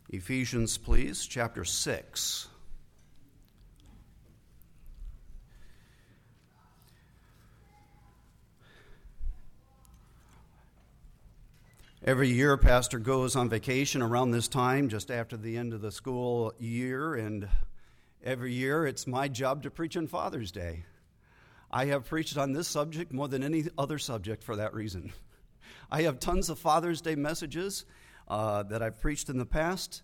Ephesians, please, chapter 6. Every year, Pastor goes on vacation around this time, just after the end of the school year, and every year it's my job to preach on Father's Day. I have preached on this subject more than any other subject for that reason. I have tons of Father's Day messages that I've preached in the past,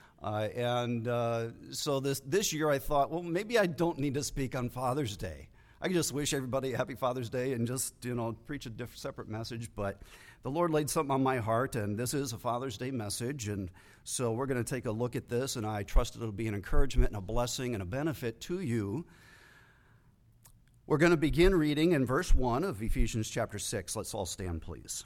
so this year I thought, well, maybe I don't need to speak on Father's Day. I can just wish everybody a happy Father's Day and just, preach a separate message, but the Lord laid something on my heart, and this is a Father's Day message, and so we're going to take a look at this, and I trust it'll be an encouragement and a blessing and a benefit to you. We're going to begin reading in verse 1 of Ephesians chapter 6. Let's all stand, please.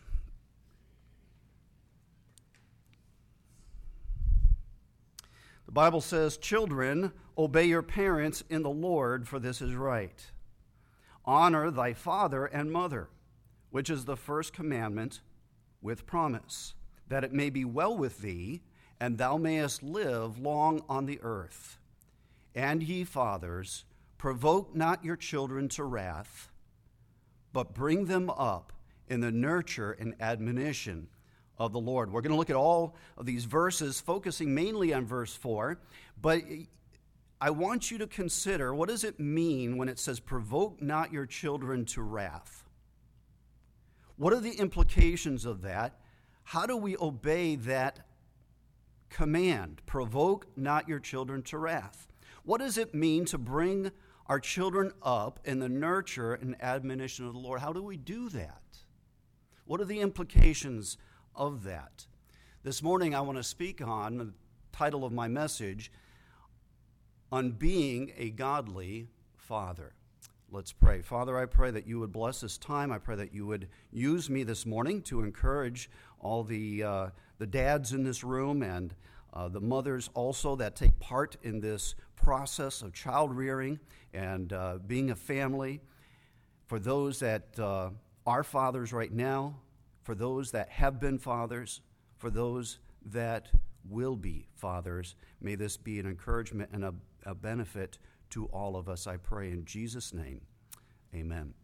The Bible says, "Children, obey your parents in the Lord, for this is right. Honor thy father and mother, which is the first commandment with promise, that it may be well with thee, and thou mayest live long on the earth. And ye fathers, provoke not your children to wrath, but bring them up in the nurture and admonition of the Lord." We're going to look at all of these verses, focusing mainly on verse 4, but I want you to consider, what does it mean when it says, provoke not your children to wrath? What are the implications of that? How do we obey that command? Provoke not your children to wrath. What does it mean to bring our children up in the nurture and admonition of the Lord? How do we do that? What are the implications of that? This morning I want to speak on the title of my message, on being a godly father. Let's pray. Father, I pray that you would bless this time. I pray that you would use me this morning to encourage all the dads in this room and the mothers also that take part in this process of child rearing and being a family. For those that are fathers right now, for those that have been fathers, for those that will be fathers, may this be an encouragement and a benefit to all of us, I pray in Jesus' name. Amen.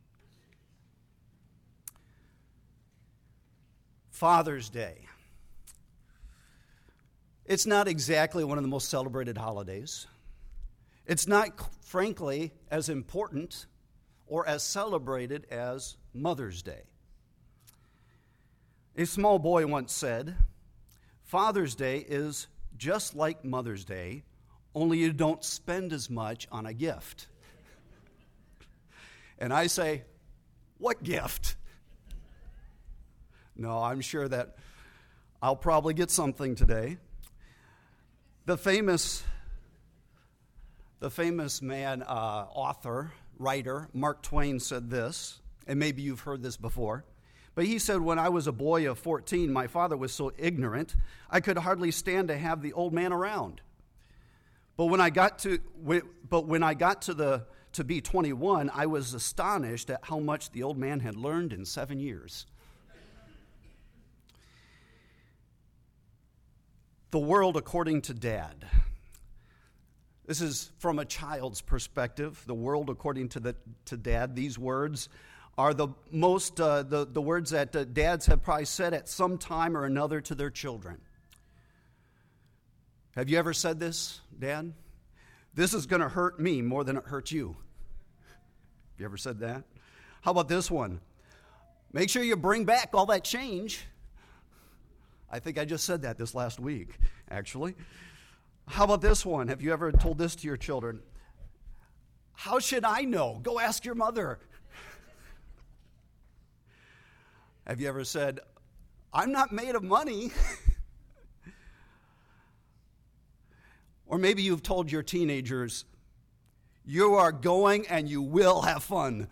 Father's Day. It's not exactly one of the most celebrated holidays. It's not, frankly, as important or as celebrated as Mother's Day. A small boy once said, "Father's Day is just like Mother's Day, only you don't spend as much on a gift." And I say, what gift? No, I'm sure that I'll probably get something today. The famous man, author, writer, Mark Twain said this, and maybe you've heard this before, but he said, "When I was a boy of 14, my father was so ignorant, I could hardly stand to have the old man around. But when I got to be 21, I was astonished at how much the old man had learned in 7 years." The world according to Dad. This is from a child's perspective. The world according to Dad. These words are the most the words that dads have probably said at some time or another to their children. Have you ever said this, Dad? "This is going to hurt me more than it hurts you." Have you ever said that? How about this one? "Make sure you bring back all that change." I think I just said that this last week, actually. How about this one? Have you ever told this to your children? "How should I know? Go ask your mother." Have you ever said, "I'm not made of money"? Or maybe you've told your teenagers, "You are going and you will have fun."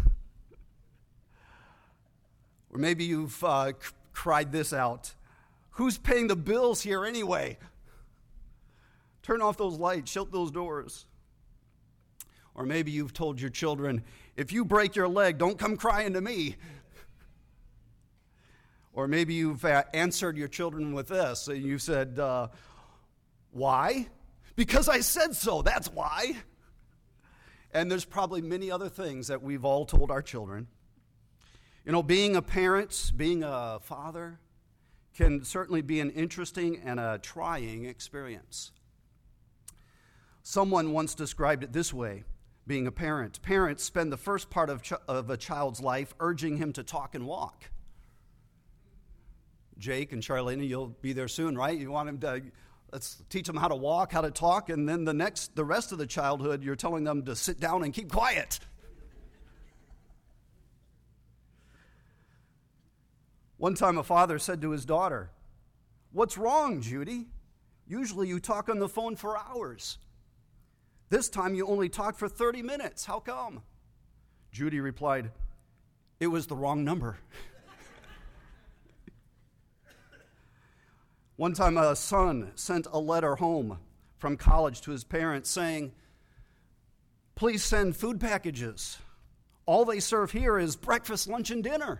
Or maybe you've cried this out, "Who's paying the bills here anyway? Turn off those lights, shut those doors." Or maybe you've told your children, "If you break your leg, don't come crying to me." Or maybe you've answered your children with this, and you said, why? Because I said so, that's why. And there's probably many other things that we've all told our children. You know, being a parent, being a father, can certainly be an interesting and a trying experience. Someone once described it this way, being a parent. Parents spend the first part of a child's life urging him to talk and walk. Jake and Charlene, you'll be there soon, right? You want him to, let's teach them how to walk, how to talk, and then the rest of the childhood, you're telling them to sit down and keep quiet. One time a father said to his daughter, "What's wrong, Judy? Usually you talk on the phone for hours. This time you only talked for 30 minutes. How come?" Judy replied, "It was the wrong number." One time a son sent a letter home from college to his parents saying, "Please send food packages. All they serve here is breakfast, lunch, and dinner."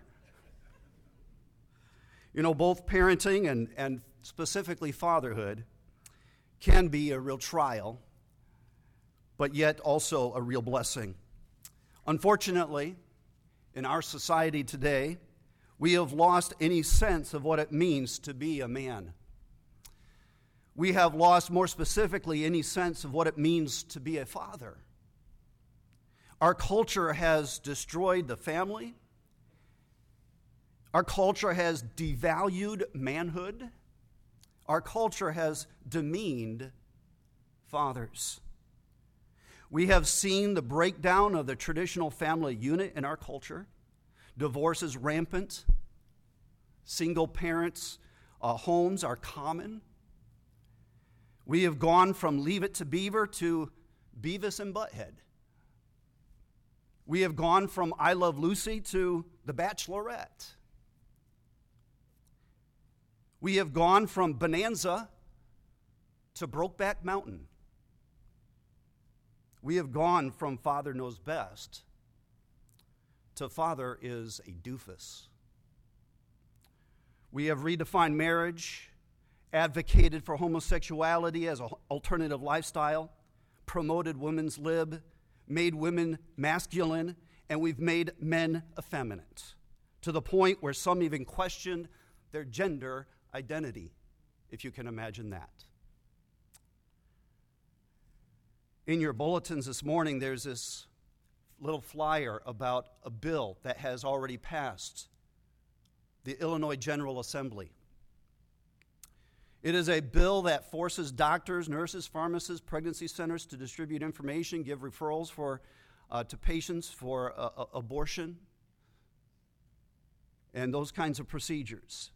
You know, both parenting and specifically fatherhood can be a real trial, but yet also a real blessing. Unfortunately, in our society today, we have lost any sense of what it means to be a man. We have lost, more specifically, any sense of what it means to be a father. Our culture has destroyed the family. Our culture has devalued manhood. Our culture has demeaned fathers. We have seen the breakdown of the traditional family unit in our culture. Divorce is rampant. Single parents' homes are common. We have gone from Leave It to Beaver to Beavis and Butthead. We have gone from I Love Lucy to The Bachelorette. We have gone from Bonanza to Brokeback Mountain. We have gone from Father Knows Best to Father is a Doofus. We have redefined marriage, advocated for homosexuality as an alternative lifestyle, promoted women's lib, made women masculine, and we've made men effeminate, to the point where some even questioned their gender identity, if you can imagine that. In your bulletins this morning, there's this little flyer about a bill that has already passed the Illinois General Assembly. It is a bill that forces doctors, nurses, pharmacists, pregnancy centers to distribute information, give referrals to patients for abortion, and those kinds of procedures.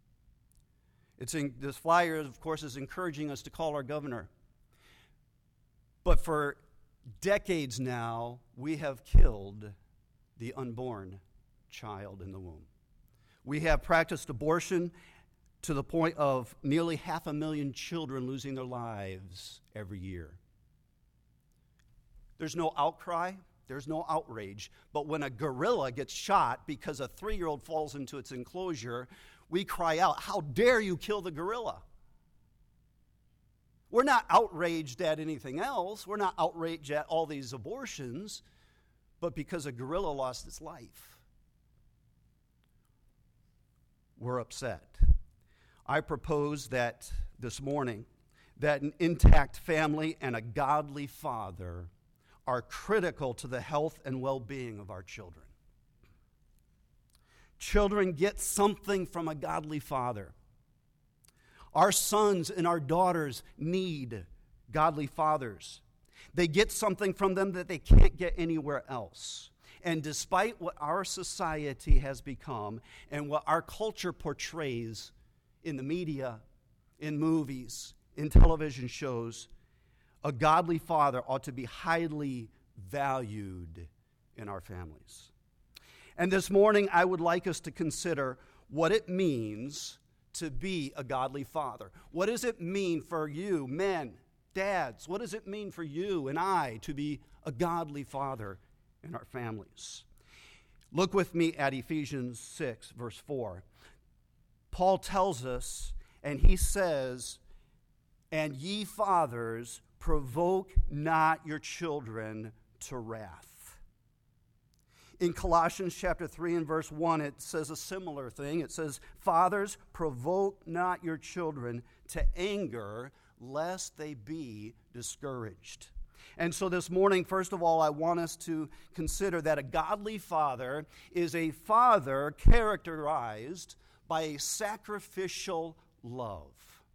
This flyer, of course, is encouraging us to call our governor. But for decades now, we have killed the unborn child in the womb. We have practiced abortion to the point of nearly 500,000 children losing their lives every year. There's no outcry, there's no outrage, but when a gorilla gets shot because a 3-year-old falls into its enclosure, we cry out, "How dare you kill the gorilla?" We're not outraged at anything else. We're not outraged at all these abortions, but because a gorilla lost its life, we're upset. I propose that this morning that an intact family and a godly father are critical to the health and well-being of our children. Children get something from a godly father. Our sons and our daughters need godly fathers. They get something from them that they can't get anywhere else. And despite what our society has become and what our culture portrays in the media, in movies, in television shows, a godly father ought to be highly valued in our families. And this morning, I would like us to consider what it means to be a godly father. What does it mean for you, men, dads? What does it mean for you and I to be a godly father in our families? Look with me at Ephesians 6, verse 4. Paul tells us, and he says, "And ye fathers, provoke not your children to wrath." In Colossians chapter 3 and verse 1, it says a similar thing. It says, "Fathers, provoke not your children to anger, lest they be discouraged." And so this morning, first of all, I want us to consider that a godly father is a father characterized by a sacrificial love.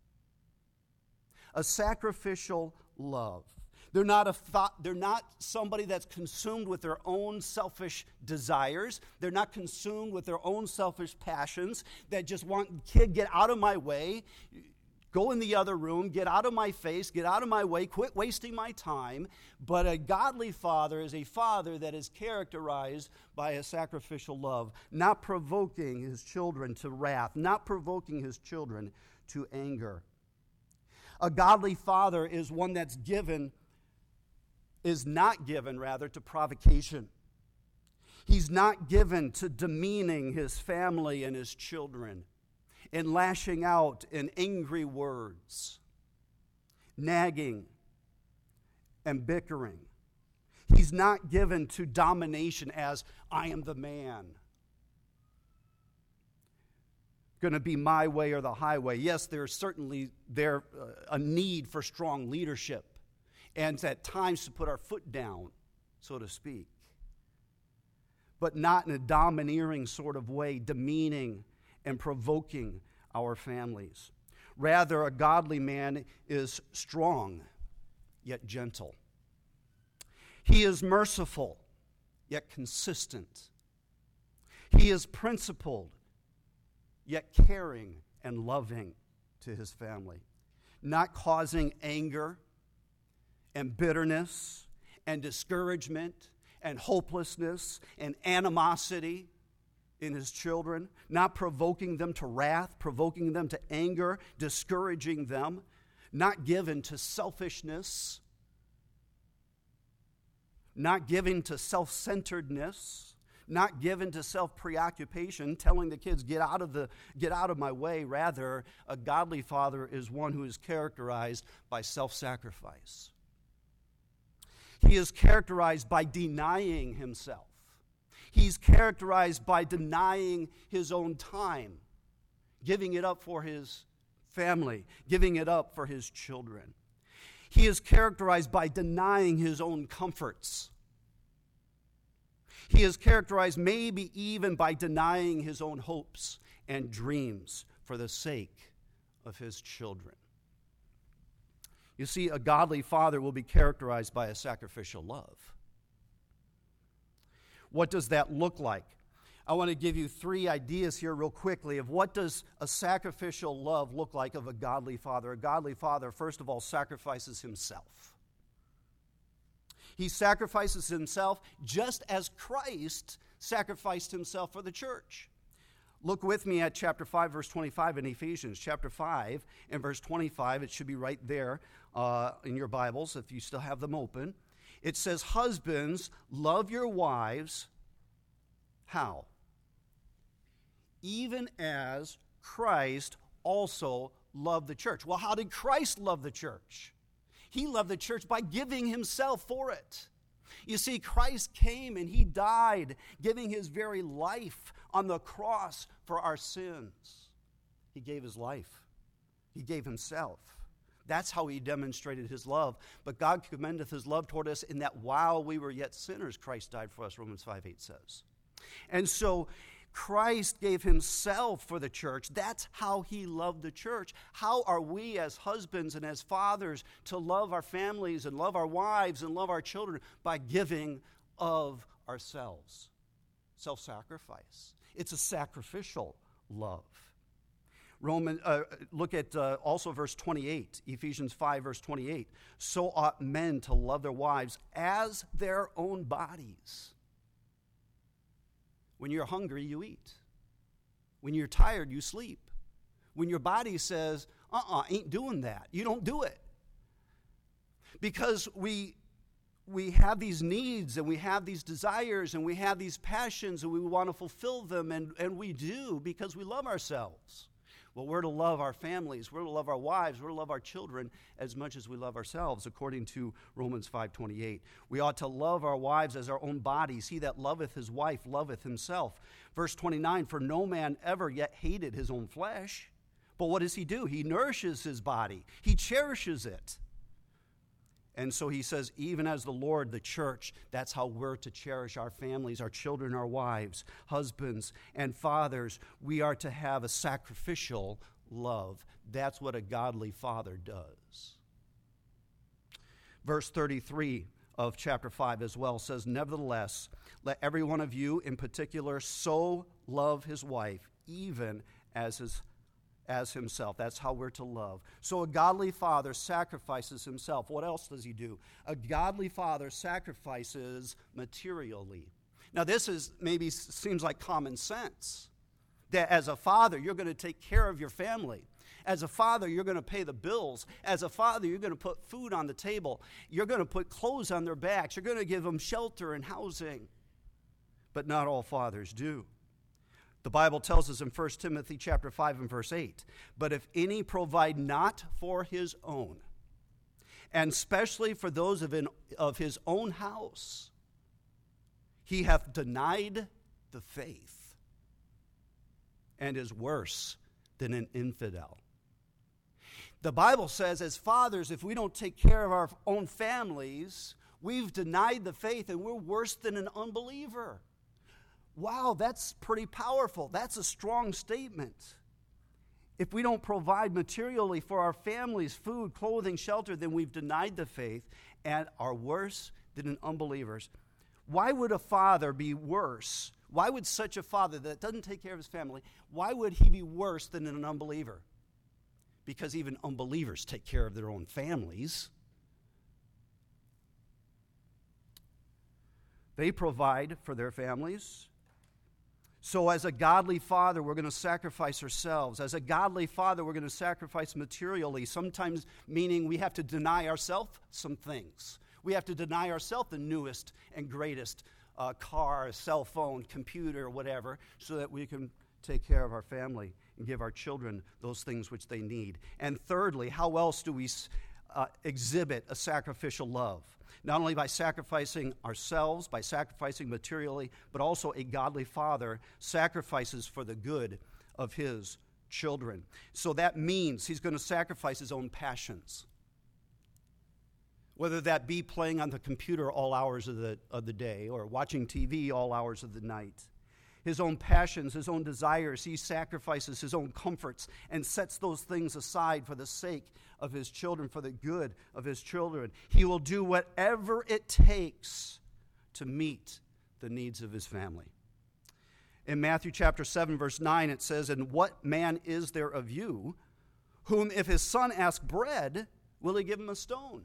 A sacrificial love. They're not somebody that's consumed with their own selfish desires. They're not consumed with their own selfish passions that just want, "Kid, get out of my way. Go in the other room, get out of my face, get out of my way, quit wasting my time." But a godly father is a father that is characterized by a sacrificial love, not provoking his children to wrath, not provoking his children to anger. A godly father is one that's not given to provocation. He's not given to demeaning his family and his children, and lashing out in angry words, nagging and bickering. He's not given to domination as, "I am the man. Going to be my way or the highway." Yes, there's certainly a need for strong leadership, and at times to put our foot down, so to speak. But not in a domineering sort of way, demeaning and provoking our families. Rather, a godly man is strong, yet gentle. He is merciful, yet consistent. He is principled, yet caring and loving to his family, not causing anger and bitterness and discouragement and hopelessness and animosity in his children, not provoking them to wrath, provoking them to anger, discouraging them, not given to selfishness, not given to self-centeredness, not given to self-preoccupation, telling the kids, get out of my way. Rather, a godly father is one who is characterized by self-sacrifice. He is characterized by denying himself. He's characterized by denying his own time, giving it up for his family, giving it up for his children. He is characterized by denying his own comforts. He is characterized maybe even by denying his own hopes and dreams for the sake of his children. You see, a godly father will be characterized by a sacrificial love. What does that look like? I want to give you 3 ideas here real quickly of what does a sacrificial love look like of a godly father. A godly father, first of all, sacrifices himself. He sacrifices himself just as Christ sacrificed himself for the church. Look with me at chapter 5, verse 25 in Ephesians. Chapter 5 and verse 25, it should be right there in your Bibles if you still have them open. It says, "Husbands, love your wives." How? "Even as Christ also loved the church." Well, how did Christ love the church? He loved the church by giving himself for it. You see, Christ came and he died, giving his very life on the cross for our sins. He gave his life. He gave himself. That's how he demonstrated his love. But God commendeth his love toward us in that while we were yet sinners, Christ died for us, Romans 5:8 says. And so Christ gave himself for the church. That's how he loved the church. How are we as husbands and as fathers to love our families and love our wives and love our children? By giving of ourselves. Self-sacrifice. It's a sacrificial love. Look at also verse 28, Ephesians 5, verse 28. "So ought men to love their wives as their own bodies." When you're hungry, you eat. When you're tired, you sleep. When your body says, ain't doing that, you don't do it. Because we have these needs and we have these desires and we have these passions and we want to fulfill them, and we do because we love ourselves. Well, we're to love our families, we're to love our wives, we're to love our children as much as we love ourselves, according to Romans 5:28. We ought to love our wives as our own bodies. He that loveth his wife loveth himself. Verse 29, for no man ever yet hated his own flesh. But what does he do? He nourishes his body. He cherishes it. And so he says, even as the Lord, the church, that's how we're to cherish our families, our children, our wives, husbands, and fathers. We are to have a sacrificial love. That's what a godly father does. Verse 33 of chapter 5 as well says, nevertheless, let every one of you in particular so love his wife, even as himself. That's how we're to love. So a godly father sacrifices himself. What else does he do? A godly father sacrifices materially. Now this is maybe seems like common sense. That as a father, you're going to take care of your family. As a father, you're going to pay the bills. As a father, you're going to put food on the table. You're going to put clothes on their backs. You're going to give them shelter and housing. But not all fathers do. The Bible tells us in 1 Timothy chapter 5 and verse 8, but if any provide not for his own, and especially for those of his own house, he hath denied the faith and is worse than an infidel. The Bible says as fathers, if we don't take care of our own families, we've denied the faith and we're worse than an unbeliever. Wow, that's pretty powerful. That's a strong statement. If we don't provide materially for our families, food, clothing, shelter, then we've denied the faith and are worse than an unbelievers. Why would a father be worse? Why would such a father that doesn't take care of his family, why would he be worse than an unbeliever? Because even unbelievers take care of their own families. They provide for their families. So as a godly father, we're going to sacrifice ourselves. As a godly father, we're going to sacrifice materially, sometimes meaning we have to deny ourselves some things. We have to deny ourselves the newest and greatest car, cell phone, computer, whatever, so that we can take care of our family and give our children those things which they need. And thirdly, how else do we exhibit a sacrificial love? Not only by sacrificing ourselves, by sacrificing materially, but also a godly father sacrifices for the good of his children. So that means he's going to sacrifice his own passions. Whether that be playing on the computer all hours of the day or watching TV all hours of the night. His own passions, his own desires, he sacrifices his own comforts and sets those things aside for the sake of his children, for the good of his children. He will do whatever it takes to meet the needs of his family. In Matthew chapter 7, verse 9, it says, and what man is there of you, whom if his son ask bread, will he give him a stone?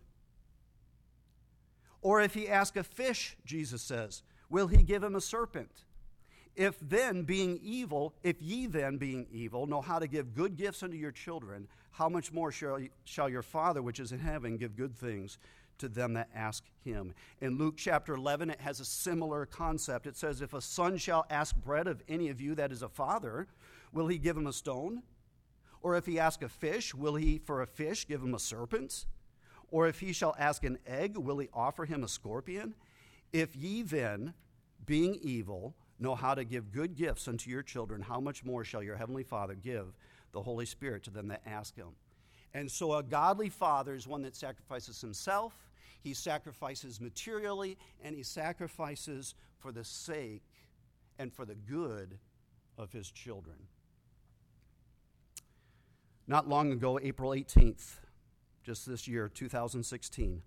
Or if he ask a fish, Jesus says, will he give him a serpent? If ye then, being evil, know how to give good gifts unto your children, how much more shall your Father which is in heaven give good things to them that ask him? In Luke chapter 11, it has a similar concept. It says, if a son shall ask bread of any of you that is a father, will he give him a stone? Or if he ask a fish, will he for a fish give him a serpent? Or if he shall ask an egg, will he offer him a scorpion? If ye then, being evil, know how to give good gifts unto your children, how much more shall your heavenly Father give the Holy Spirit to them that ask him? And so a godly father is one that sacrifices himself, he sacrifices materially, and he sacrifices for the sake and for the good of his children. Not long ago, April 18th, just this year, 2016,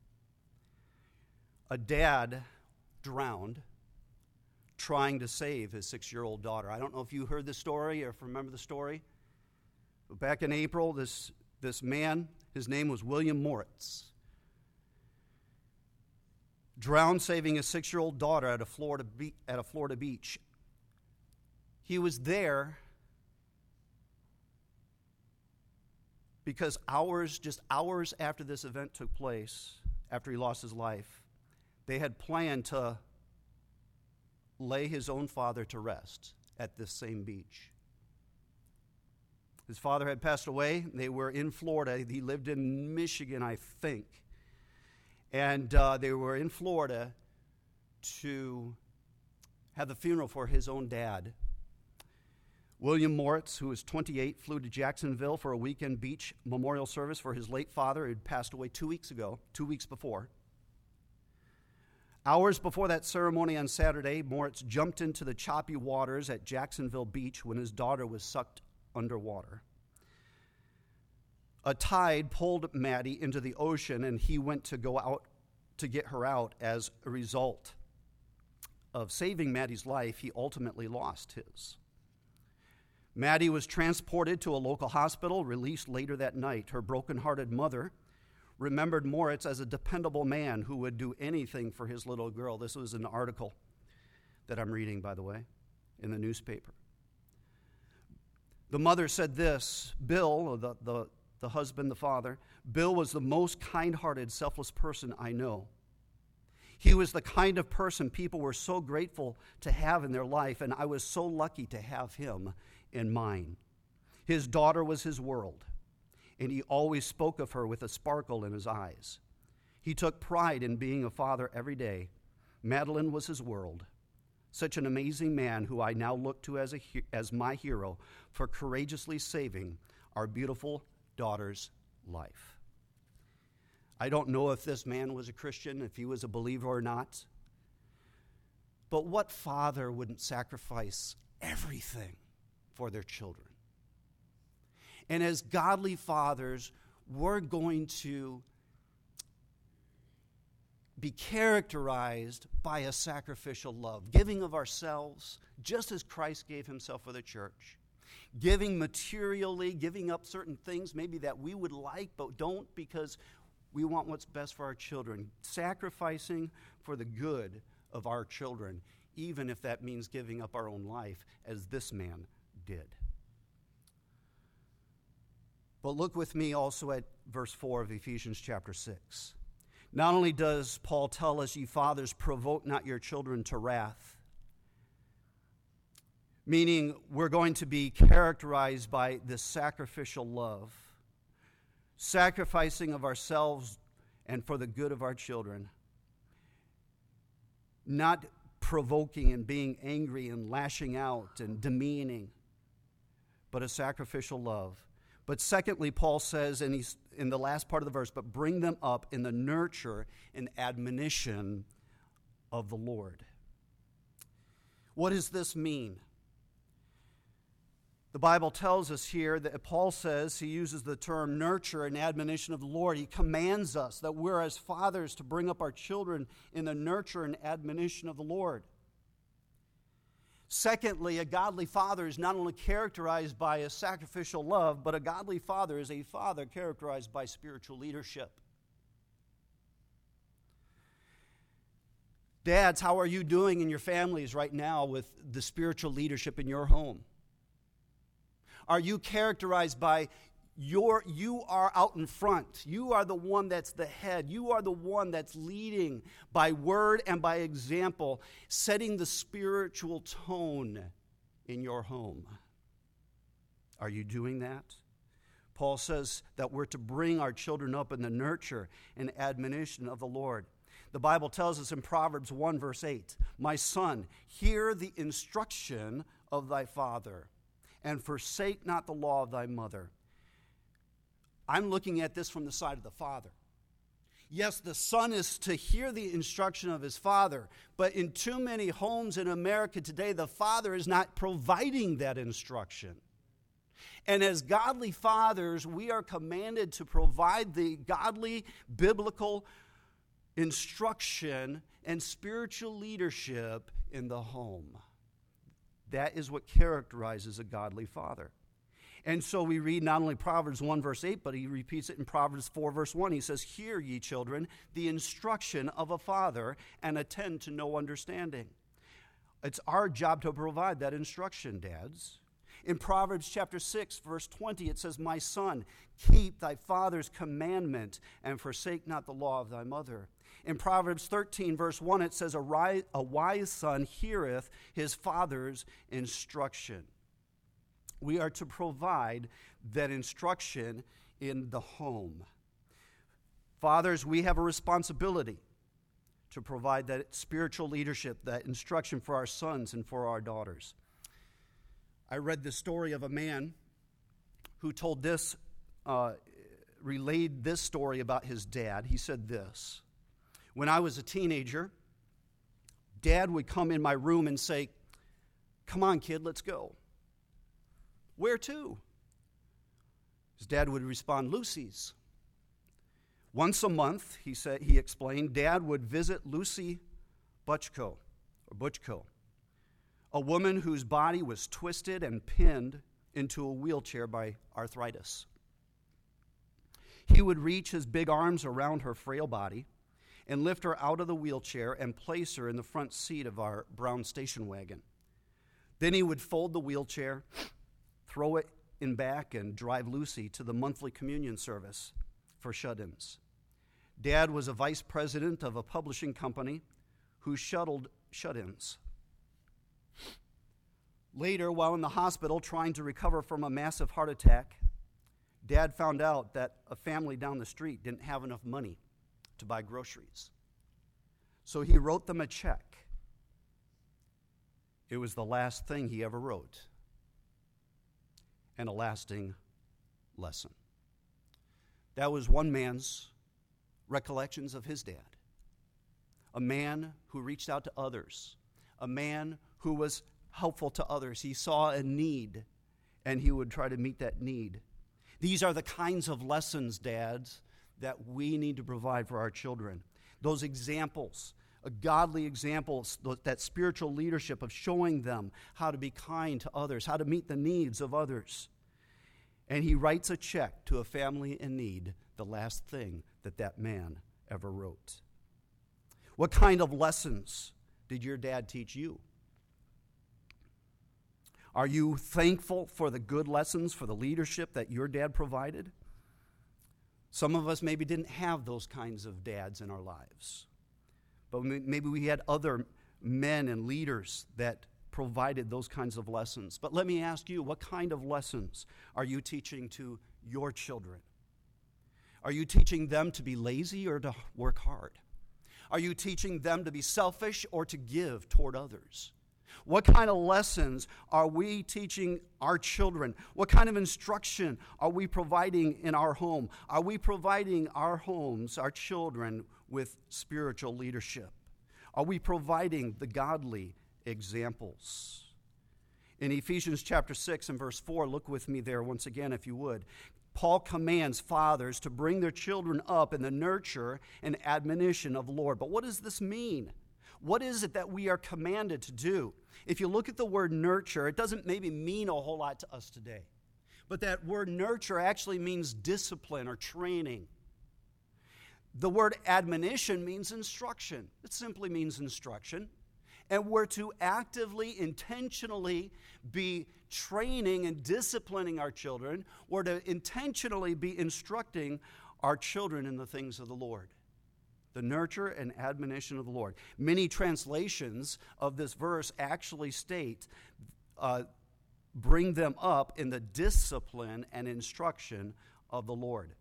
a dad drowned trying to save his 6-year-old daughter. I don't know if you heard the story or if you remember the story. But back in April, this man, his name was William Moritz, drowned saving his 6-year-old daughter at a Florida beach. He was there because just hours after this event took place, after he lost his life, they had planned to lay his own father to rest at this same beach. His father had passed away. They were in Florida. He lived in Michigan, I think. And they were in Florida to have the funeral for his own dad. William Moritz, who was 28, flew to Jacksonville for a weekend beach memorial service for his late father, who had passed away 2 weeks before. Hours before that ceremony on Saturday, Moritz jumped into the choppy waters at Jacksonville Beach when his daughter was sucked underwater. A tide pulled Maddie into the ocean, and he went to go out to get her out. As a result of saving Maddie's life, he ultimately lost his. Maddie was transported to a local hospital, released later that night. Her broken-hearted mother remembered Moritz as a dependable man who would do anything for his little girl. This was an article that I'm reading, by the way, in the newspaper. The mother said this: Bill, the husband, the father, Bill was the most kind-hearted, selfless person I know. He was the kind of person people were so grateful to have in their life, and I was so lucky to have him in mine. His daughter was his world, and he always spoke of her with a sparkle in his eyes. He took pride in being a father every day. Madeline was his world. Such an amazing man who I now look to as my hero for courageously saving our beautiful daughter's life. I don't know if this man was a Christian, if he was a believer or not. But what father wouldn't sacrifice everything for their children? And as godly fathers, we're going to be characterized by a sacrificial love, giving of ourselves, just as Christ gave himself for the church. Giving materially, giving up certain things maybe that we would like but don't because we want what's best for our children. Sacrificing for the good of our children, even if that means giving up our own life, as this man did. But look with me also at verse 4 of Ephesians chapter 6. Not only does Paul tell us, ye fathers, provoke not your children to wrath, meaning we're going to be characterized by this sacrificial love, sacrificing of ourselves and for the good of our children, not provoking and being angry and lashing out and demeaning, but a sacrificial love. But secondly, Paul says, and he's in the last part of the verse, but bring them up in the nurture and admonition of the Lord. What does this mean? The Bible tells us here that Paul says, he uses the term nurture and admonition of the Lord. He commands us that we're as fathers to bring up our children in the nurture and admonition of the Lord. Secondly, a godly father is not only characterized by a sacrificial love, but a godly father is a father characterized by spiritual leadership. Dads, how are you doing in your families right now with the spiritual leadership in your home? Are you characterized by you are out in front. You are the one that's the head. You are the one that's leading by word and by example, setting the spiritual tone in your home. Are you doing that? Paul says that we're to bring our children up in the nurture and admonition of the Lord. The Bible tells us in Proverbs 1 verse 8, my son, hear the instruction of thy father, and forsake not the law of thy mother. I'm looking at this from the side of the father. Yes, the son is to hear the instruction of his father, but in too many homes in America today, the father is not providing that instruction. And as godly fathers, we are commanded to provide the godly, biblical instruction and spiritual leadership in the home. That is what characterizes a godly father. And so we read not only Proverbs 1 verse 8, but he repeats it in Proverbs 4 verse 1. He says, hear ye children, the instruction of a father, and attend to no understanding. It's our job to provide that instruction, dads. In Proverbs chapter 6 verse 20, it says, my son, keep thy father's commandment, and forsake not the law of thy mother. In Proverbs 13 verse 1, it says, a wise son heareth his father's instruction. We are to provide that instruction in the home. Fathers, we have a responsibility to provide that spiritual leadership, that instruction for our sons and for our daughters. I read the story of a man who told this, relayed this story about his dad. He said this: when I was a teenager, Dad would come in my room and say, "Come on, kid, let's go." "Where to?" His dad would respond, "Lucy's." Once a month, he explained, Dad would visit Lucy Butchko, a woman whose body was twisted and pinned into a wheelchair by arthritis. He would reach his big arms around her frail body and lift her out of the wheelchair and place her in the front seat of our brown station wagon. Then he would fold the wheelchair, throw it in back, and drive Lucy to the monthly communion service for shut-ins. Dad was a vice president of a publishing company who shuttled shut-ins. Later, while in the hospital trying to recover from a massive heart attack, Dad found out that a family down the street didn't have enough money to buy groceries. So he wrote them a check. It was the last thing he ever wrote, and a lasting lesson. That was one man's recollections of his dad. A man who reached out to others. A man who was helpful to others. He saw a need, and he would try to meet that need. These are the kinds of lessons, dads, that we need to provide for our children. Those examples, godly examples, that spiritual leadership of showing them how to be kind to others, how to meet the needs of others. And he writes a check to a family in need, the last thing that man ever wrote. What kind of lessons did your dad teach you? Are you thankful for the good lessons, for the leadership that your dad provided? Some of us maybe didn't have those kinds of dads in our lives. But maybe we had other men and leaders that provided those kinds of lessons. But let me ask you, what kind of lessons are you teaching to your children? Are you teaching them to be lazy or to work hard? Are you teaching them to be selfish or to give toward others? What kind of lessons are we teaching our children? What kind of instruction are we providing in our home? Are we providing our homes, our children, with spiritual leadership? Are we providing the godly examples? In Ephesians chapter 6 and verse 4, look with me there once again if you would. Paul commands fathers to bring their children up in the nurture and admonition of the Lord. But what does this mean? What is it that we are commanded to do? If you look at the word nurture, it doesn't maybe mean a whole lot to us today. But that word nurture actually means discipline or training. The word admonition means instruction. It simply means instruction. And we're to actively, intentionally be training and disciplining our children. We're to intentionally be instructing our children in the things of the Lord. The nurture and admonition of the Lord. Many translations of this verse actually state, bring them up in the discipline and instruction of the Lord.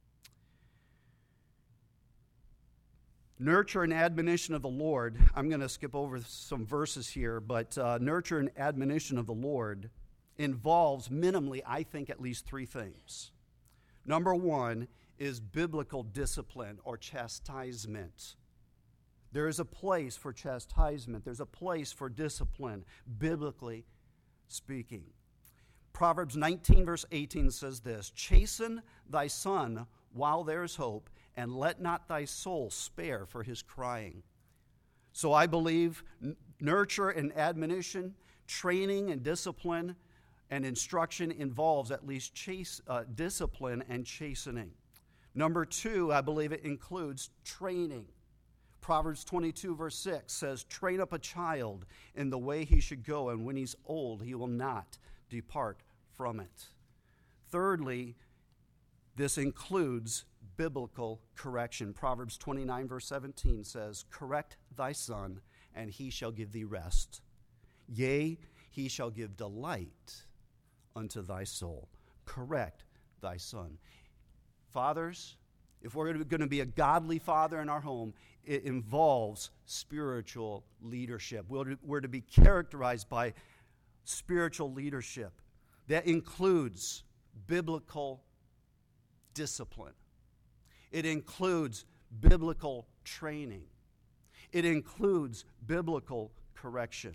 Nurture and admonition of the Lord. I'm going to skip over some verses here, but nurture and admonition of the Lord involves minimally, I think, at least three things. Number one is biblical discipline or chastisement. There is a place for chastisement. There's a place for discipline, biblically speaking. Proverbs 19, verse 18 says this, chasten thy son while there is hope, and let not thy soul spare for his crying. So I believe nurture and admonition, training and discipline and instruction involves at least discipline and chastening. Number two, I believe it includes training. Proverbs 22, verse 6 says, train up a child in the way he should go, and when he's old, he will not depart from it. Thirdly, this includes biblical correction. Proverbs 29, verse 17 says, correct thy son, and he shall give thee rest. Yea, he shall give delight unto thy soul. Correct thy son. Fathers, if we're going to be a godly father in our home, it involves spiritual leadership. We're to be characterized by spiritual leadership. That includes biblical discipline. It includes biblical training. It includes biblical correction.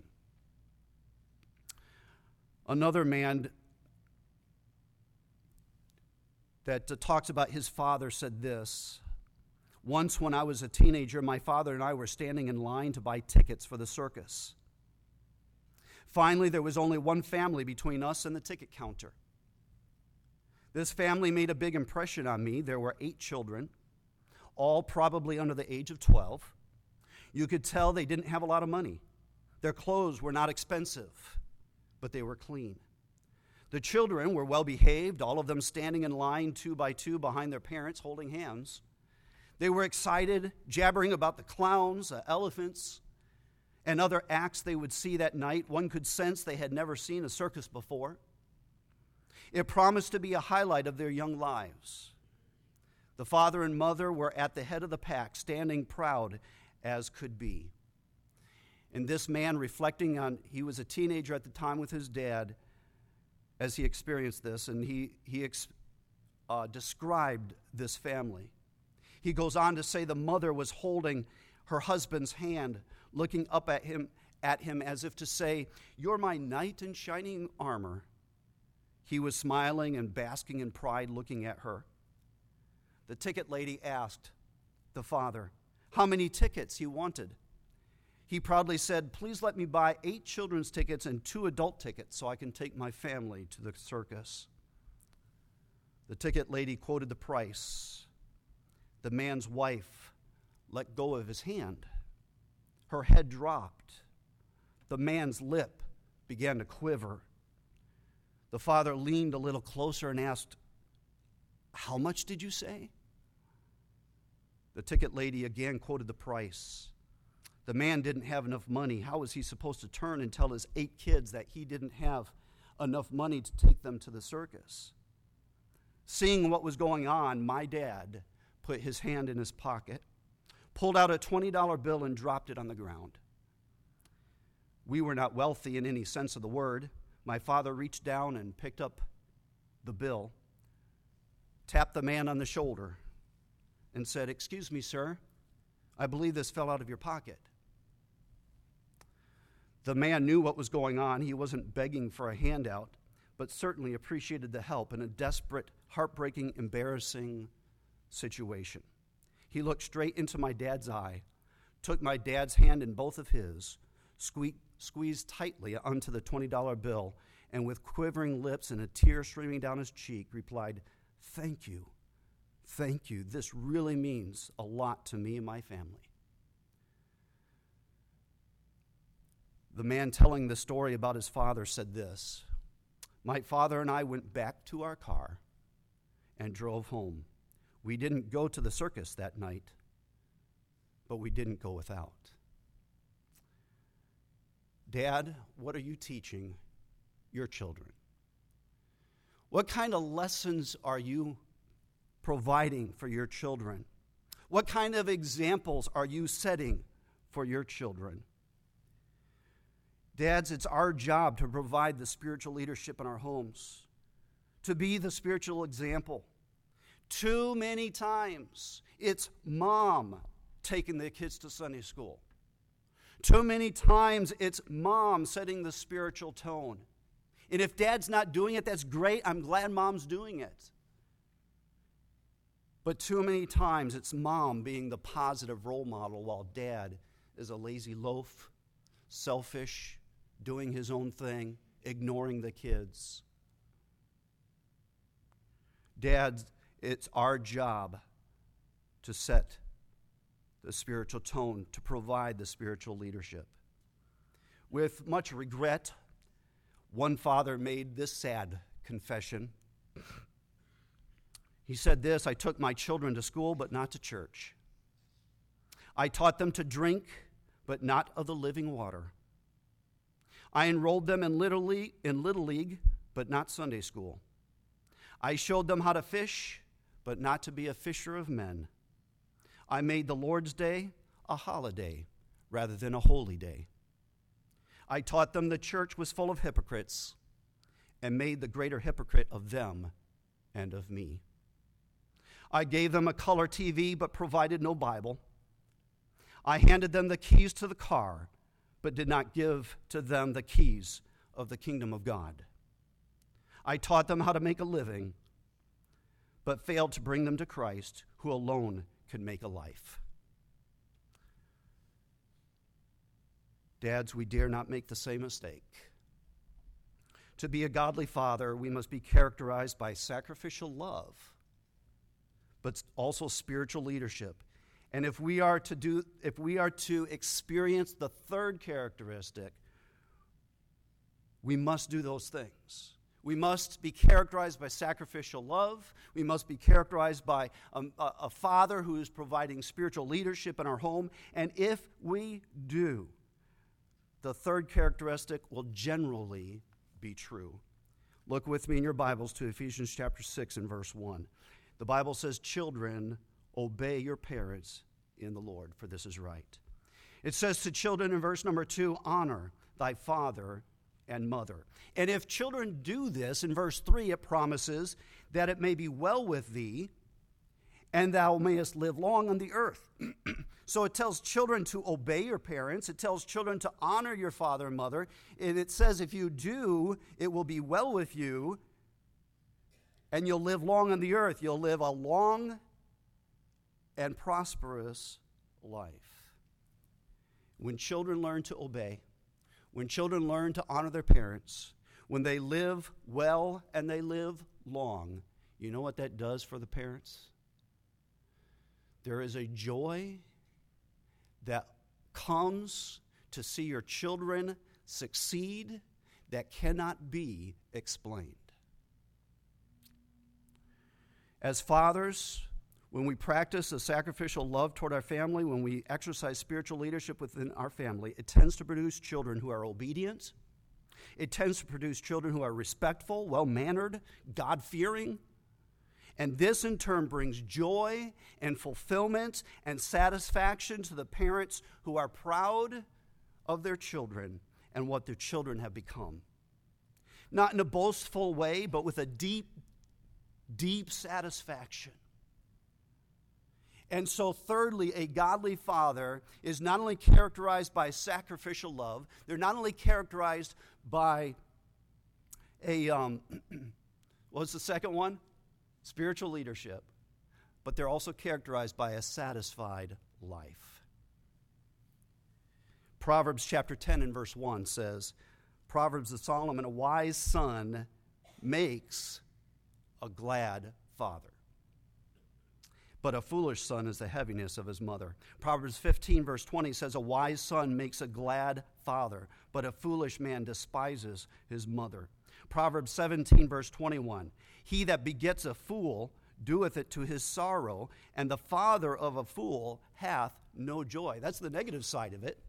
Another man that talks about his father said this: "Once when I was a teenager, my father and I were standing in line to buy tickets for the circus. Finally, there was only one family between us and the ticket counter. This family made a big impression on me. There were 8 children, all probably under the age of 12. You could tell they didn't have a lot of money. Their clothes were not expensive, but they were clean. The children were well behaved, all of them standing in line 2 by 2 behind their parents, holding hands. They were excited, jabbering about the clowns, elephants, and other acts they would see that night. One could sense they had never seen a circus before. It promised to be a highlight of their young lives. The father and mother were at the head of the pack, standing proud as could be." And this man, reflecting on, he was a teenager at the time with his dad as he experienced this, and he described this family. He goes on to say the mother was holding her husband's hand, looking up at him as if to say, "You're my knight in shining armor." He was smiling and basking in pride, looking at her. The ticket lady asked the father how many tickets he wanted. He proudly said, "Please let me buy 8 children's tickets and 2 adult tickets so I can take my family to the circus." The ticket lady quoted the price. The man's wife let go of his hand. Her head dropped. The man's lip began to quiver. The father leaned a little closer and asked, "How much did you say?" The ticket lady again quoted the price. The man didn't have enough money. How was he supposed to turn and tell his 8 kids that he didn't have enough money to take them to the circus? Seeing what was going on, my dad put his hand in his pocket, pulled out a $20 bill and dropped it on the ground. We were not wealthy in any sense of the word. My father reached down and picked up the bill, tapped the man on the shoulder, and said, "Excuse me, sir, I believe this fell out of your pocket." The man knew what was going on. He wasn't begging for a handout, but certainly appreciated the help in a desperate, heartbreaking, embarrassing situation. He looked straight into my dad's eye, took my dad's hand in both of his, squeezed tightly onto the $20 bill, and with quivering lips and a tear streaming down his cheek, replied, "Thank you. Thank you. This really means a lot to me and my family." The man telling the story about his father said this: "My father and I went back to our car and drove home. We didn't go to the circus that night, but we didn't go without." Dad, what are you teaching your children? What kind of lessons are you providing for your children? What kind of examples are you setting for your children? Dads, it's our job to provide the spiritual leadership in our homes, to be the spiritual example. Too many times, it's mom taking the kids to Sunday school. Too many times, it's mom setting the spiritual tone. And if dad's not doing it, that's great. I'm glad mom's doing it. But too many times, it's mom being the positive role model while dad is a lazy loaf, selfish, doing his own thing, ignoring the kids. Dads, it's our job to set the spiritual tone, to provide the spiritual leadership. With much regret, one father made this sad confession. He said this: "I took my children to school, but not to church. I taught them to drink, but not of the living water. I enrolled them in Little League, but not Sunday school. I showed them how to fish, but not to be a fisher of men. I made the Lord's Day a holiday rather than a holy day. I taught them the church was full of hypocrites and made the greater hypocrite of them and of me. I gave them a color TV but provided no Bible. I handed them the keys to the car but did not give to them the keys of the kingdom of God. I taught them how to make a living but failed to bring them to Christ, who alone can make a life. Dads, we dare not make the same mistake. To be a godly father, we must be characterized by sacrificial love, but also spiritual leadership. And if we are to experience the third characteristic, we must do those things. We must be characterized by sacrificial love. We must be characterized by a father who is providing spiritual leadership in our home. And if we do, the third characteristic will generally be true. Look with me in your Bibles to Ephesians chapter 6 and verse 1. The Bible says, "Children, obey your parents in the Lord, for this is right." It says to children in verse number 2, "Honor thy father and mother." And if children do this, in verse 3, it promises that it may be well with thee, and thou mayest live long on the earth. So it tells children to obey your parents. It tells children to honor your father and mother. And it says if you do, it will be well with you, and you'll live long on the earth. You'll live a long and prosperous life. When children learn to obey, when children learn to honor their parents, when they live well and they live long, you know what that does for the parents? There is a joy that comes to see your children succeed that cannot be explained. As fathers, when we practice a sacrificial love toward our family, when we exercise spiritual leadership within our family, it tends to produce children who are obedient. It tends to produce children who are respectful, well-mannered, God-fearing. And this in turn brings joy and fulfillment and satisfaction to the parents who are proud of their children and what their children have become. Not in a boastful way, but with a deep, deep satisfaction. And so thirdly, a godly father is not only characterized by sacrificial love, they're not only characterized by what's the second one? Spiritual leadership, but they're also characterized by a satisfied life. Proverbs chapter 10 and verse 1 says, Proverbs of Solomon, "A wise son makes a glad father, but a foolish son is the heaviness of his mother." Proverbs 15 verse 20 says, "A wise son makes a glad father, but a foolish man despises his mother." Proverbs 17 verse 21, "He that begets a fool doeth it to his sorrow, and the father of a fool hath no joy." That's the negative side of it.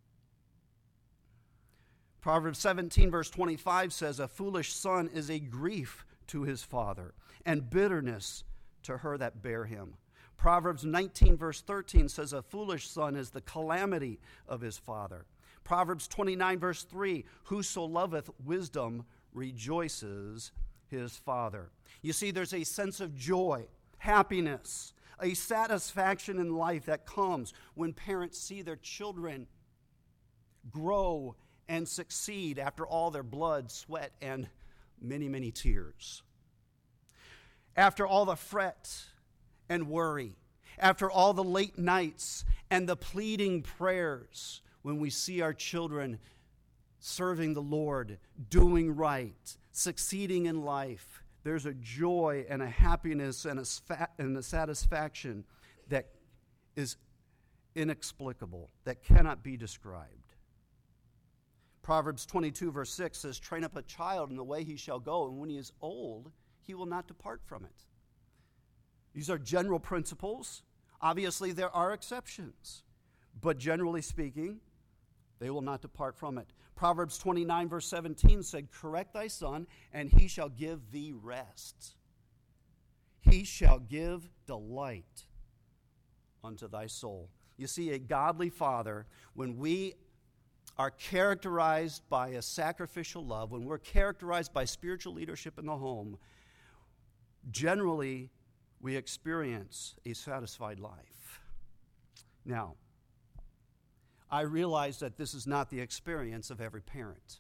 Proverbs 17 verse 25 says, "A foolish son is a grief to his father, and bitterness to her that bare him." Proverbs 19 verse 13 says, "A foolish son is the calamity of his father." Proverbs 29 verse 3, "Whoso loveth wisdom rejoices his father." You see, there's a sense of joy, happiness, a satisfaction in life that comes when parents see their children grow and succeed after all their blood, sweat, and many, many tears. After all the fret and worry, after all the late nights and the pleading prayers, when we see our children serving the Lord, doing right, succeeding in life, there's a joy and a happiness and a satisfaction that is inexplicable, that cannot be described. Proverbs 22 verse 6 says, "Train up a child in the way he shall go, and when he is old, he will not depart from it." These are general principles. Obviously, there are exceptions. But generally speaking, They will not depart from it. Proverbs 29, verse 17 said, correct thy son, and he shall give thee rest. He shall give delight unto thy soul. You see, a godly father, when we are characterized by a sacrificial love, when we're characterized by spiritual leadership in the home, generally we experience a satisfied life. Now, I realize that this is not the experience of every parent.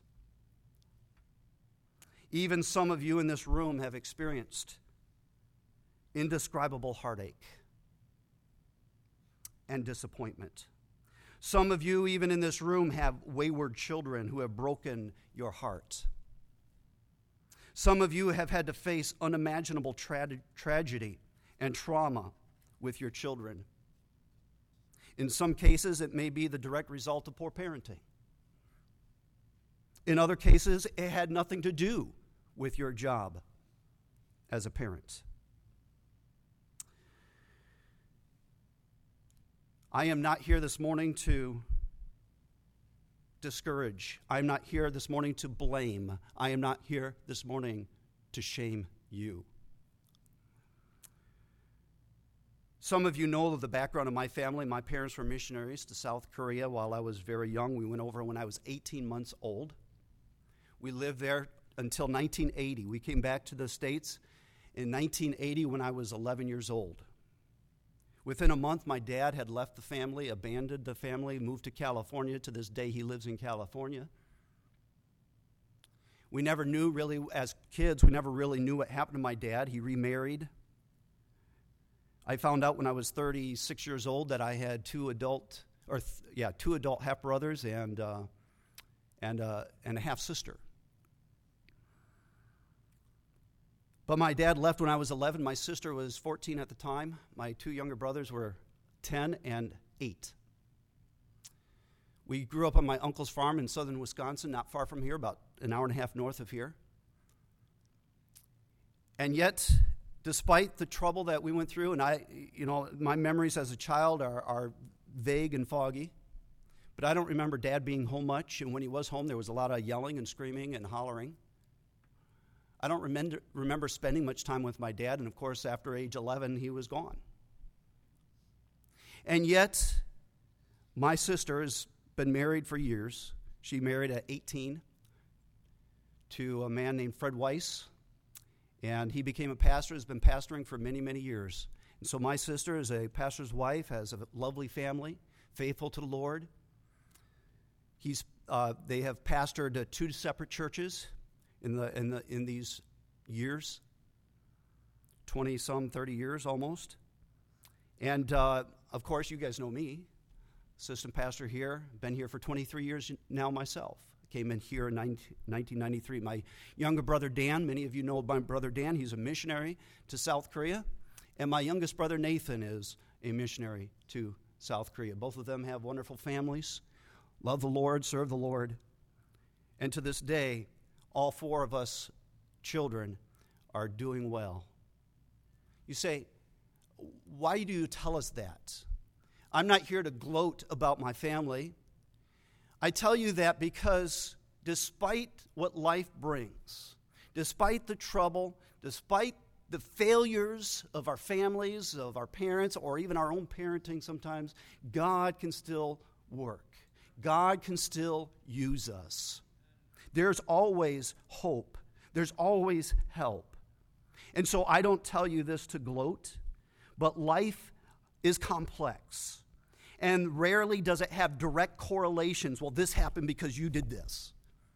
Even some of you in this room have experienced indescribable heartache and disappointment. Some of you, even in this room, have wayward children who have broken your heart. Some of you have had to face unimaginable tragedy and trauma with your children. In some cases, it may be the direct result of poor parenting. In other cases, it had nothing to do with your job as a parent. I am not here this morning to discourage. I'm not here this morning to blame. I am not here this morning to shame you. Some of you know the background of my family. My parents were missionaries to South Korea while I was very young. We went over when I was 18 months old. We lived there until 1980. We came back to the States in 1980 when I was 11 years old. Within a month, my dad had left the family, abandoned the family, moved to California. To this day, he lives in California. We never knew really, as kids, we never really knew what happened to my dad. He remarried. I found out when I was 36 years old that I had two adult half-brothers and a half-sister. But my dad left when I was 11. My sister was 14 at the time. My two younger brothers were 10 and 8. We grew up on my uncle's farm in southern Wisconsin, not far from here, about an hour and a half north of here. And yet, despite the trouble that we went through, and my memories as a child are vague and foggy, but I don't remember Dad being home much, and when he was home, there was a lot of yelling and screaming and hollering. I don't remember spending much time with my dad, and of course, after age 11, he was gone. And yet, my sister has been married for years. She married at 18 to a man named Fred Weiss, and he became a pastor, has been pastoring for many, many years. And so my sister is a pastor's wife, has a lovely family, faithful to the Lord. They have pastored 2 separate churches in these years, 20-some, 30 years almost. And, of course, you guys know me, assistant pastor here, been here for 23 years now myself. Came in here in 1993. My younger brother, Dan, many of you know my brother Dan. He's a missionary to South Korea. And my youngest brother, Nathan, is a missionary to South Korea. Both of them have wonderful families, love the Lord, serve the Lord. And to this day, all 4 of us children are doing well. You say, why do you tell us that? I'm not here to gloat about my family. I tell you that because despite what life brings, despite the trouble, despite the failures of our families, of our parents, or even our own parenting sometimes, God can still work. God can still use us. There's always hope. There's always help. And so I don't tell you this to gloat, but life is complex. And rarely does it have direct correlations. Well, this happened because you did this.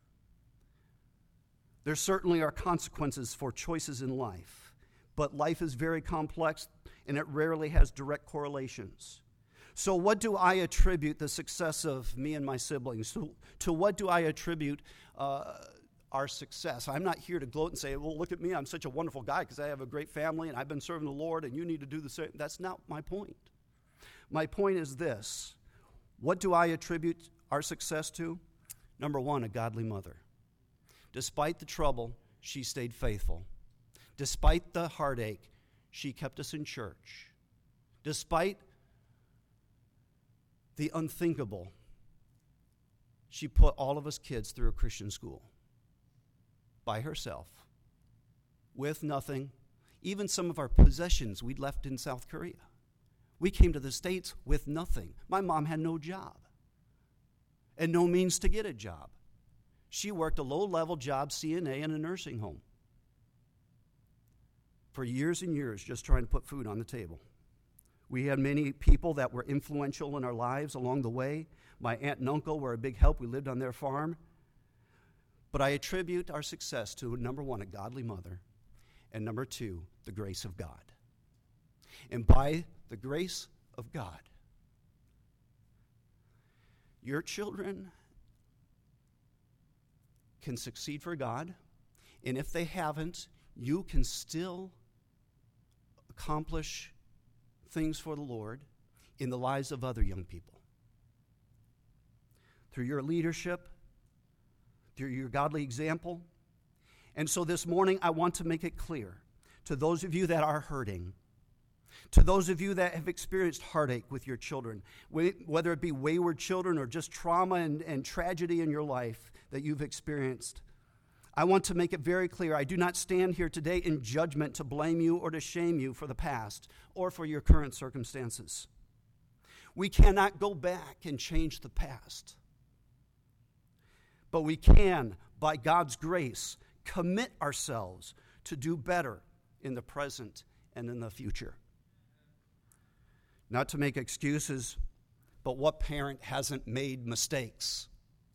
There certainly are consequences for choices in life, but life is very complex and it rarely has direct correlations. So what do I attribute the success of me and my siblings? To what do I attribute our success? I'm not here to gloat and say, well, look at me, I'm such a wonderful guy because I have a great family and I've been serving the Lord and you need to do the same. That's not my point. My point is this. What do I attribute our success to? Number 1, a godly mother. Despite the trouble, she stayed faithful. Despite the heartache, she kept us in church. Despite the unthinkable, she put all of us kids through a Christian school by herself, with nothing. Even some of our possessions we'd left in South Korea. We came to the States with nothing. My mom had no job and no means to get a job. She worked a low-level job, CNA, in a nursing home for years and years, just trying to put food on the table. We had many people that were influential in our lives along the way. My aunt and uncle were a big help. We lived on their farm. But I attribute our success to, number one, a godly mother, and number two, the grace of God. And by the grace of God, your children can succeed for God, and if they haven't, you can still accomplish things for the Lord in the lives of other young people. Through your leadership, through your godly example. And so this morning, I want to make it clear to those of you that are hurting, to those of you that have experienced heartache with your children, whether it be wayward children or just trauma and tragedy in your life that you've experienced, I want to make it very clear, I do not stand here today in judgment to blame you or to shame you for the past or for your current circumstances. We cannot go back and change the past. But we can, by God's grace, commit ourselves to do better in the present and in the future. Not to make excuses, but what parent hasn't made mistakes?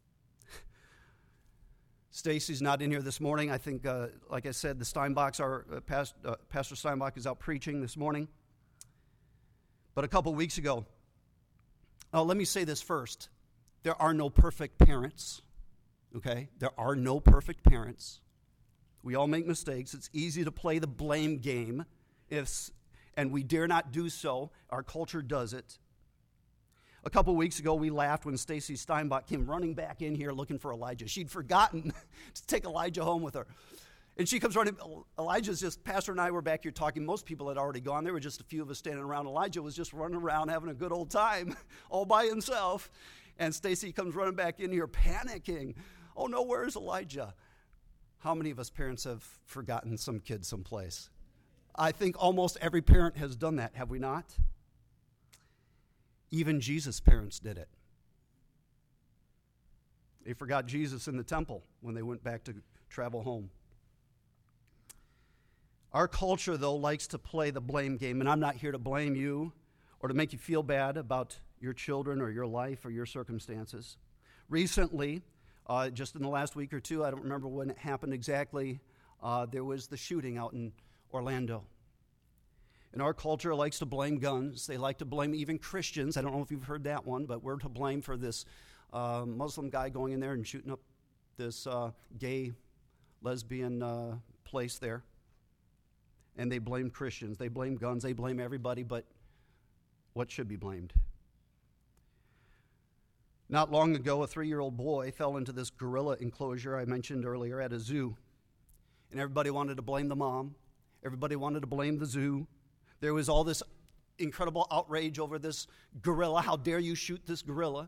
Stacy's not in here this morning. I think, like I said, the Steinbachs Pastor Steinbach is out preaching this morning. But a couple weeks ago, let me say this first. There are no perfect parents, okay? There are no perfect parents. We all make mistakes. It's easy to play the blame game, and we dare not do so. Our culture does it. A couple weeks ago, we laughed when Stacy Steinbach came running back in here looking for Elijah. She'd forgotten to take Elijah home with her. And she comes running. Pastor and I were back here talking. Most people had already gone. There were just a few of us standing around. Elijah was just running around having a good old time all by himself. And Stacy comes running back in here panicking. Oh, no, where's Elijah? How many of us parents have forgotten some kid someplace? I think almost every parent has done that, have we not? Even Jesus' parents did it. They forgot Jesus in the temple when they went back to travel home. Our culture, though, likes to play the blame game, and I'm not here to blame you or to make you feel bad about your children or your life or your circumstances. Recently, just in the last week or two, I don't remember when it happened exactly, there was the shooting out in Orlando. And our culture likes to blame guns. They like to blame even Christians. I don't know if you've heard that one, but we're to blame for this Muslim guy going in there and shooting up this gay, lesbian place there. And they blame Christians. They blame guns. They blame everybody, but what should be blamed? Not long ago, a 3-year-old boy fell into this gorilla enclosure I mentioned earlier at a zoo. And everybody wanted to blame the mom. Everybody wanted to blame the zoo. There was all this incredible outrage over this gorilla. How dare you shoot this gorilla?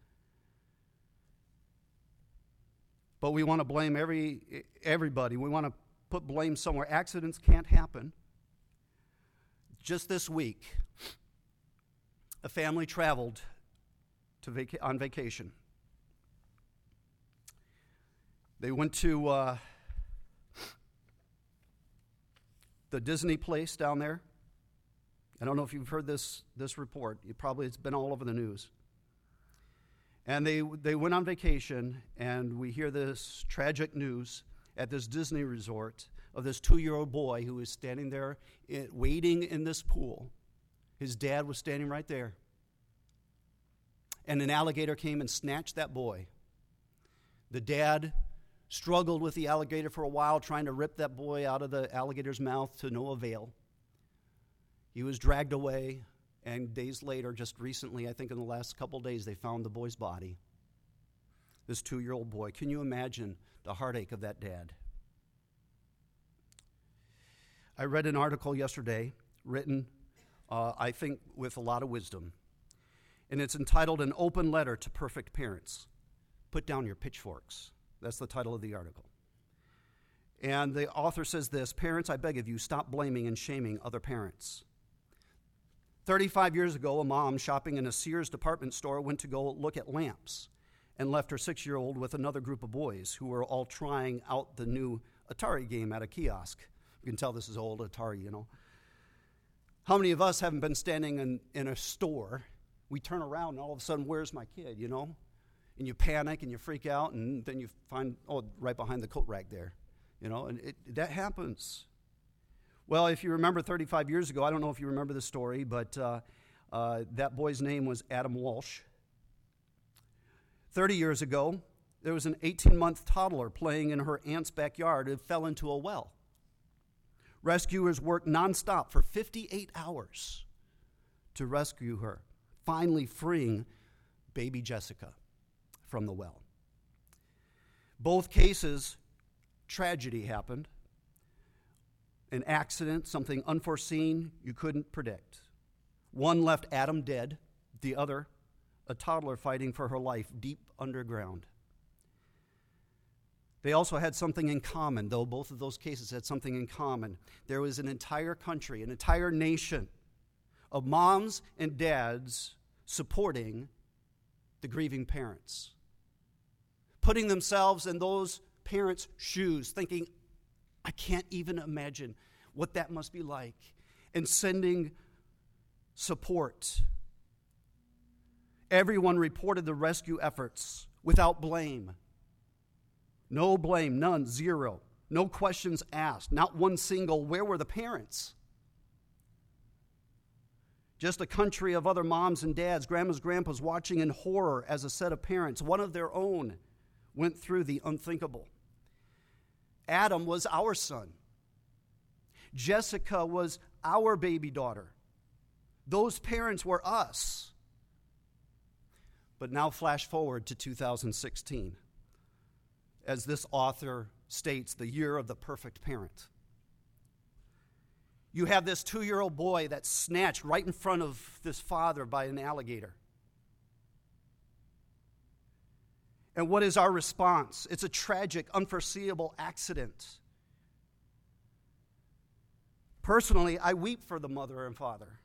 But we want to blame everybody. We want to put blame somewhere. Accidents can't happen. Just this week, a family traveled on vacation. They went to the Disney place down there. I don't know if you've heard this report. It's been all over the news. And they went on vacation, and we hear this tragic news at this Disney resort of this 2-year-old boy who was standing there waiting in this pool. His dad was standing right there. And an alligator came and snatched that boy. The dad struggled with the alligator for a while, trying to rip that boy out of the alligator's mouth to no avail. He was dragged away, and days later, just recently, I think in the last couple days, they found the boy's body. This 2-year-old boy. Can you imagine the heartache of that dad? I read an article yesterday, written, I think, with a lot of wisdom. And it's entitled An Open Letter to Perfect Parents. Put down your pitchforks. That's the title of the article. And the author says this: parents, I beg of you, stop blaming and shaming other parents. 35 years ago, a mom shopping in a Sears department store went to go look at lamps and left her 6-year-old with another group of boys who were all trying out the new Atari game at a kiosk. You can tell this is old Atari, you know. How many of us haven't been standing in a store? We turn around and all of a sudden, where's my kid, you know? And you panic and you freak out, and then you find, right behind the coat rack there, you know, and that happens. Well, if you remember 35 years ago, I don't know if you remember the story, but that boy's name was Adam Walsh. 30 years ago, there was an 18-month toddler playing in her aunt's backyard who fell into a well. Rescuers worked nonstop for 58 hours to rescue her, finally freeing baby Jessica from the well. Both cases, tragedy happened. An accident, something unforeseen you couldn't predict. One left Adam dead, the other, a toddler fighting for her life deep underground. They also had something in common, though both of those cases had something in common. There was an entire country, an entire nation of moms and dads supporting the grieving parents, putting themselves in those parents' shoes, thinking, I can't even imagine what that must be like, and sending support. Everyone reported the rescue efforts without blame. No blame, none, zero. No questions asked, not one single, where were the parents? Just a country of other moms and dads, grandmas, grandpas watching in horror as a set of parents, one of their own, went through the unthinkable. Adam was our son. Jessica was our baby daughter. Those parents were us. But now flash forward to 2016. As this author states, the year of the perfect parent. You have this 2-year-old boy that's snatched right in front of this father by an alligator. And what is our response? It's a tragic, unforeseeable accident. Personally, I weep for the mother and father.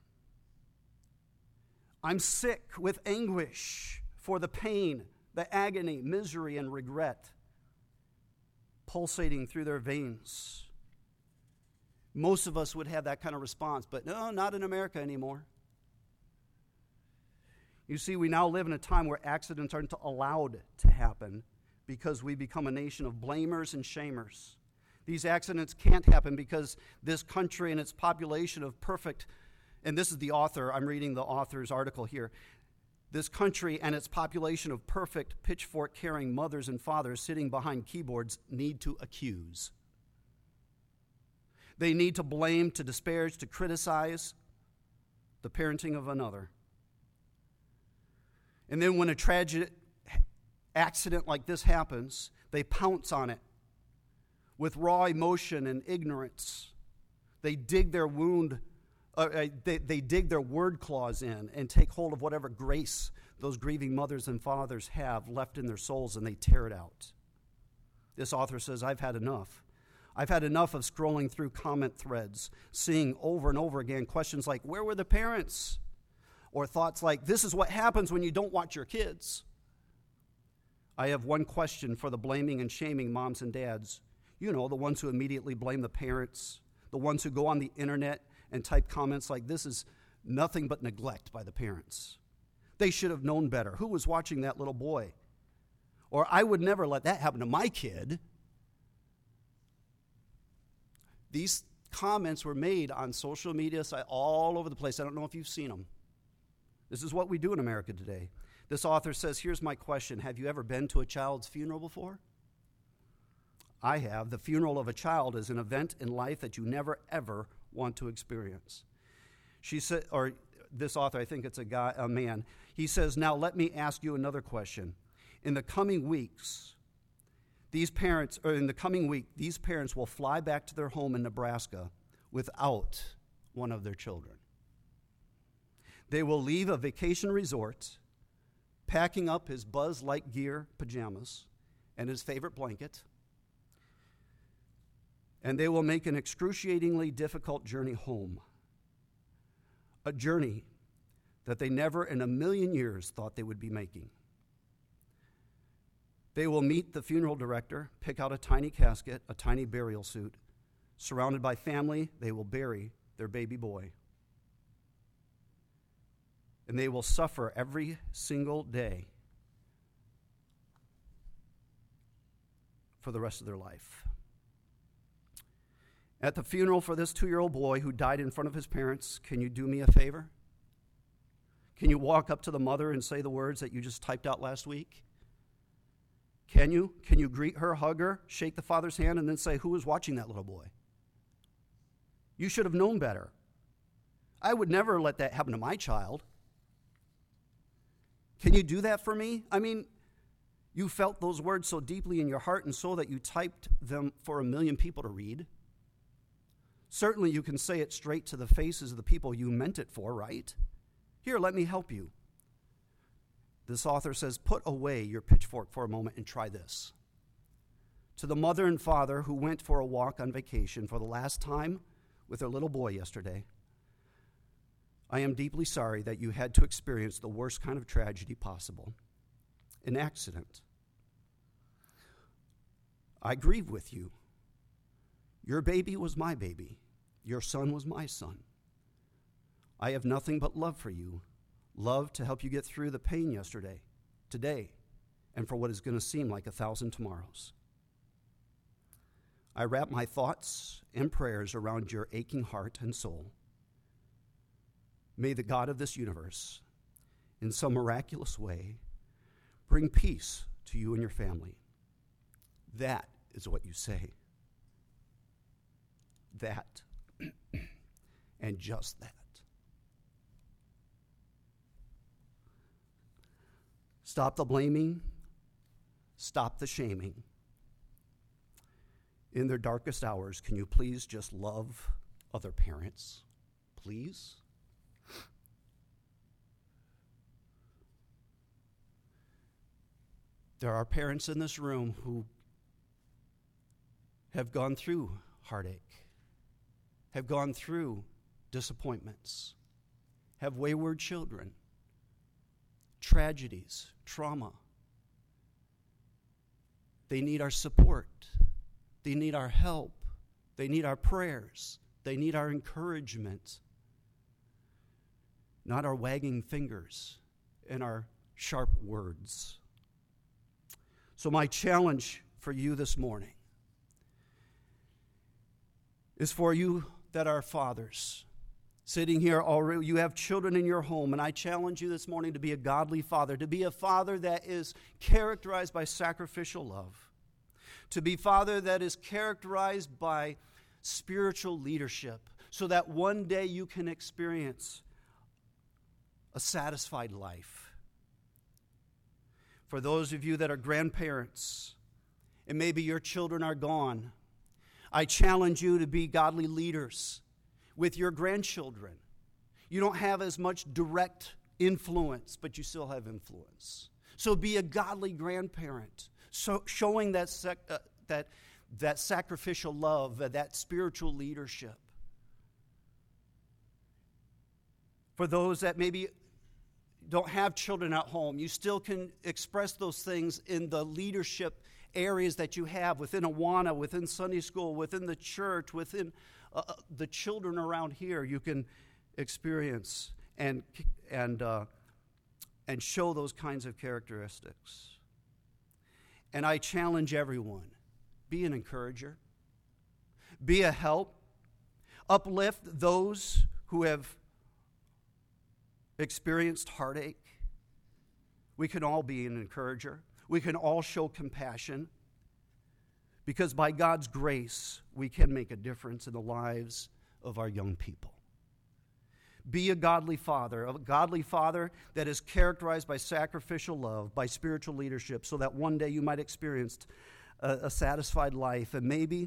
I'm sick with anguish for the pain, the agony, misery, and regret pulsating through their veins. Most of us would have that kind of response, but no, not in America anymore. You see, we now live in a time where accidents aren't allowed to happen because we become a nation of blamers and shamers. These accidents can't happen because this country and its population of perfect, and this is the author, I'm reading the author's article here. This country and its population of perfect pitchfork-carrying mothers and fathers sitting behind keyboards need to accuse. They need to blame, to disparage, to criticize the parenting of another. And then when a tragic accident like this happens, they pounce on it with raw emotion and ignorance. They dig their they dig their word claws in and take hold of whatever grace those grieving mothers and fathers have left in their souls, and they tear it out. This author says, I've had enough. I've had enough of scrolling through comment threads, seeing over and over again questions like, where were the parents? Or thoughts like, this is what happens when you don't watch your kids. I have one question for the blaming and shaming moms and dads. You know, the ones who immediately blame the parents, the ones who go on the internet and type comments like, this is nothing but neglect by the parents. They should have known better. Who was watching that little boy? Or I would never let that happen to my kid. These comments were made on social media all over the place. I don't know if you've seen them. This is what we do in America today. This author says, here's my question. Have you ever been to a child's funeral before? I have. The funeral of a child is an event in life that you never, ever want to experience. She said, or this author, I think it's a man, he says, now let me ask you another question. In the coming week, these parents will fly back to their home in Nebraska without one of their children. They will leave a vacation resort, packing up his Buzz Lightyear pajamas and his favorite blanket, and they will make an excruciatingly difficult journey home. A journey that they never in a million years thought they would be making. They will meet the funeral director, pick out a tiny casket, a tiny burial suit. Surrounded by family, they will bury their baby boy. And they will suffer every single day for the rest of their life. At the funeral for this 2-year-old boy who died in front of his parents, can you do me a favor? Can you walk up to the mother and say the words that you just typed out last week? Can you? Can you greet her, hug her, shake the father's hand, and then say, who was watching that little boy? You should have known better. I would never let that happen to my child. Can you do that for me? I mean, you felt those words so deeply in your heart and soul that you typed them for 1 million people to read. Certainly you can say it straight to the faces of the people you meant it for, right? Here, let me help you. This author says, put away your pitchfork for a moment and try this. To the mother and father who went for a walk on vacation for the last time with their little boy yesterday, I am deeply sorry that you had to experience the worst kind of tragedy possible, an accident. I grieve with you. Your baby was my baby. Your son was my son. I have nothing but love for you, love to help you get through the pain yesterday, today, and for what is going to seem like 1,000 tomorrows. I wrap my thoughts and prayers around your aching heart and soul. May the God of this universe, in some miraculous way, bring peace to you and your family. That is what you say. That and just that. Stop the blaming. Stop the shaming. In their darkest hours, can you please just love other parents? Please? There are parents in this room who have gone through heartache, have gone through disappointments, have wayward children, tragedies, trauma. They need our support. They need our help. They need our prayers. They need our encouragement, not our wagging fingers and our sharp words. So my challenge for you this morning is for you that are fathers. Sitting here already, you have children in your home, and I challenge you this morning to be a godly father, to be a father that is characterized by sacrificial love, to be a father that is characterized by spiritual leadership, so that one day you can experience a satisfied life. For those of you that are grandparents, and maybe your children are gone, I challenge you to be godly leaders with your grandchildren. You don't have as much direct influence, but you still have influence. So be a godly grandparent, so showing that sacrificial love, that spiritual leadership. For those that maybe don't have children at home, you still can express those things in the leadership areas that you have within Awana, within Sunday school, within the church, within the children around here. You can experience and show those kinds of characteristics. And I challenge everyone, be an encourager, be a help, uplift those who have experienced heartache. We can all be an encourager. We can all show compassion, because by God's grace, we can make a difference in the lives of our young people. Be a godly father that is characterized by sacrificial love, by spiritual leadership, so that one day you might experience a satisfied life. And maybe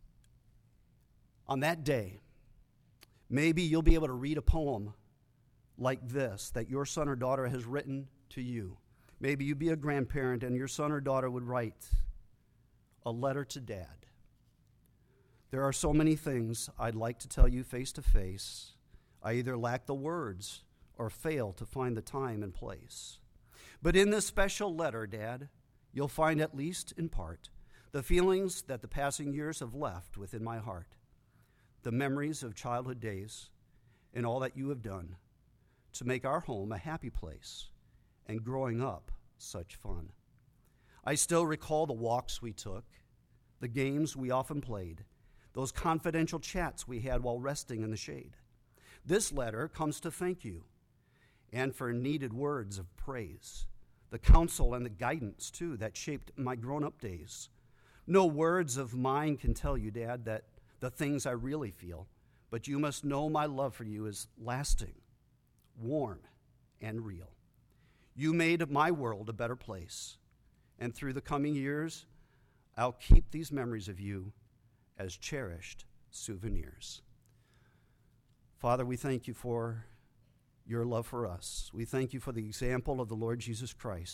on that day, maybe you'll be able to read a poem like this that your son or daughter has written to you. Maybe you be a grandparent and your son or daughter would write a letter to Dad. There are so many things I'd like to tell you face to face. I either lack the words or fail to find the time and place. But in this special letter, Dad, you'll find, at least in part, the feelings that the passing years have left within my heart, the memories of childhood days, and all that you have done to make our home a happy place and growing up such fun. I still recall the walks we took, the games we often played, those confidential chats we had while resting in the shade. This letter comes to thank you and for needed words of praise, the counsel and the guidance, too, that shaped my grown-up days. No words of mine can tell you, Dad, that the things I really feel, but you must know my love for you is lasting, warm, and real. You made my world a better place, and through the coming years, I'll keep these memories of you as cherished souvenirs. Father, we thank you for your love for us. We thank you for the example of the Lord Jesus Christ.